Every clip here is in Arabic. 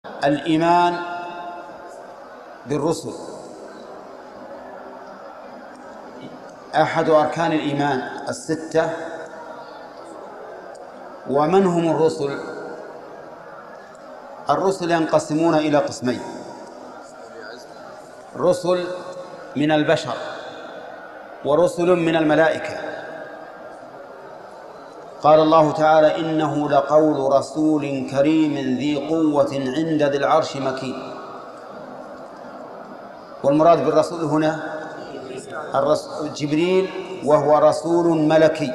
الإيمان بالرسل أحد أركان الإيمان الستة. ومن هم الرسل؟ الرسل ينقسمون إلى قسمين: رسل من البشر ورسل من الملائكة. قال الله تعالى: إنه لقول رسول كريم ذي قوة عند ذي العرش مكين. والمراد بالرسول هنا جبريل، وهو رسول ملكي.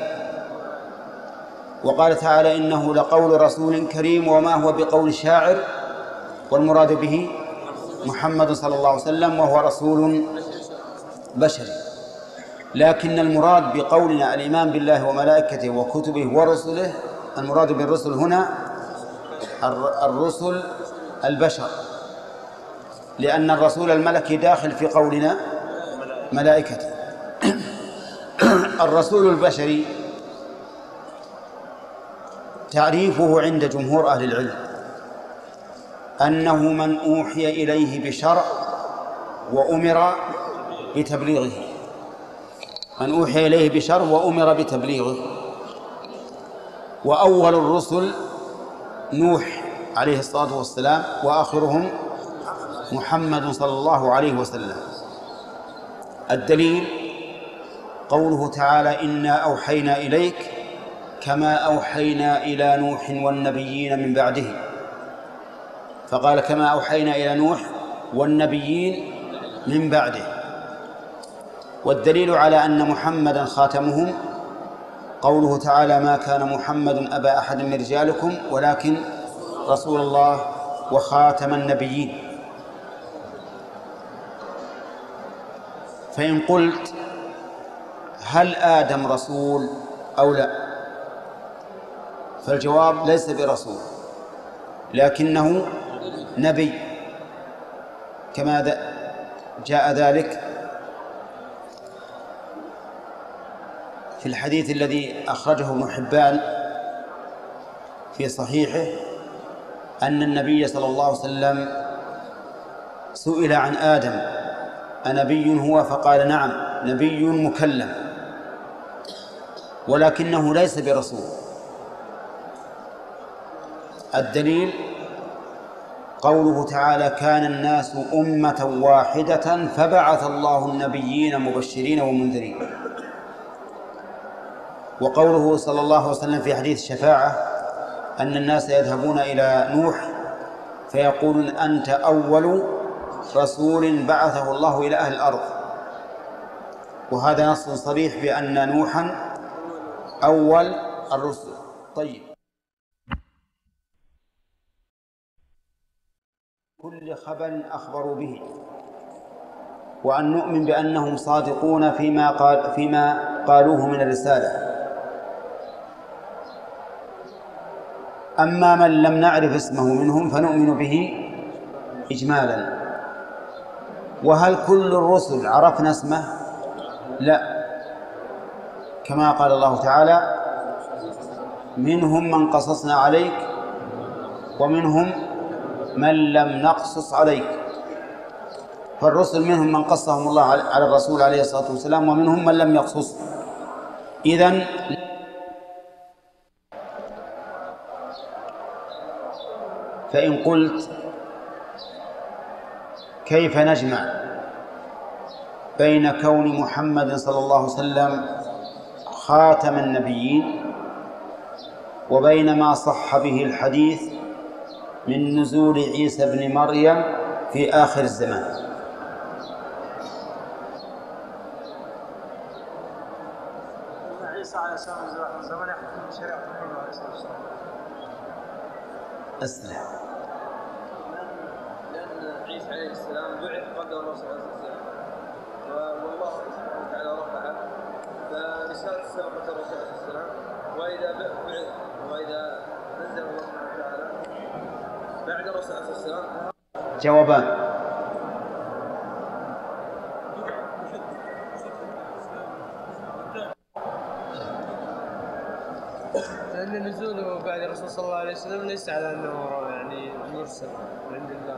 وقال تعالى: إنه لقول رسول كريم وما هو بقول شاعر، والمراد به محمد صلى الله عليه وسلم وهو رسول بشري. لكن المراد بقولنا الإيمان بالله وملائكته وكتبه ورسله، المراد بالرسل هنا الرسل البشر، لأن الرسول الملكي داخل في قولنا ملائكته. الرسول البشري تعريفه عند جمهور أهل العلم أنه من أوحي إليه بشرع وأمر بتبليغه، من أوحي إليه بشرع وأمر بتبليغه. وأول الرسل نوح عليه الصلاة والسلام، وآخرهم محمد صلى الله عليه وسلم. الدليل قوله تعالى: إنا أوحينا إليك كما أوحينا إلى نوح والنبيين من بعده. فقال: كما أوحينا إلى نوح والنبيين من بعده. والدليل على أن محمدًا خاتمهم قوله تعالى: ما كان محمد أبا أحد من رجالكم ولكن رسول الله وخاتم النبيين. فإن قلت: هل آدم رسول أو لا؟ فالجواب: ليس برسول، لكنه نبي، كما جاء ذلك في الحديث الذي أخرجه ابن حبان في صحيحه أن النبي صلى الله عليه وسلم سئل عن آدم: أنبي هو؟ فقال: نعم، نبي مكلم، ولكنه ليس برسول. الدليل قوله تعالى: كان الناس أمة واحدة فبعث الله النبيين مبشرين ومنذرين. وقوله صلى الله عليه وسلم في حديث الشفاعة أن الناس يذهبون إلى نوح فيقولون: أنت أول رسول بعثه الله إلى أهل الأرض. وهذا نص صريح بأن نوحا أول الرسل. طيب، كل خبر أخبروا به، وأن نؤمن بأنهم صادقون فيما قالوه من الرسالة. أما من لم نعرف اسمه منهم فنؤمن به إجمالا. وهل كل الرسل عرفنا اسمه؟ لا، كما قال الله تعالى: منهم من قصصنا عليك ومنهم من لم نقصص عليك. فالرسل منهم من قصهم الله على الرسول عليه الصلاة والسلام، ومنهم من لم يقصص. إذن فإن قلت: كيف نجمع بين كون محمد صلى الله عليه وسلم خاتم النبيين وبين ما صح به الحديث من نزول عيسى بن مريم في آخر الزمان؟ عيسى عليه السلام يحكم بشريعة محمد عليه الصلاة والسلام. أسلم. لأن عيسى عليه السلام بعث قبل الرسول عليه السلام، والله سبحانه وتعالى رفعه، فرسالة سبقت الرسول عليه السلام. وإذا بعث وإذا نزل الله سبحانه وتعالى بعد الرسول عليه السلام. جوابان: لأن نزوله بعد الرسول صلى الله عليه وسلم ليس على أنه يعني يعني مرسل من عند الله،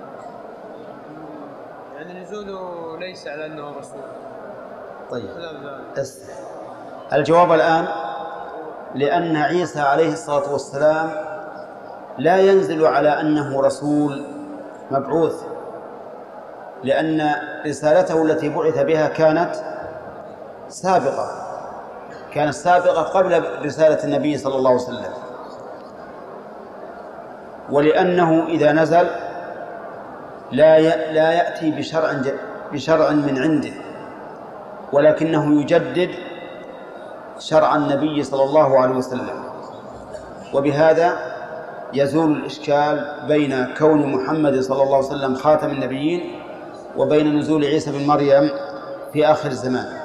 يعني نزوله ليس على أنه رسول. طيب الجواب الآن لأن عيسى عليه الصلاة والسلام لا ينزل على أنه رسول مبعوث، لأن رسالته التي بعث بها كانت سابقة قبل رسالة النبي صلى الله عليه وسلم، ولأنه إذا نزل لا يأتي بشرع من عنده، ولكنه يجدد شرع النبي صلى الله عليه وسلم، وبهذا يزول الإشكال بين كون محمد صلى الله عليه وسلم خاتم النبيين وبين نزول عيسى بن مريم في آخر الزمان.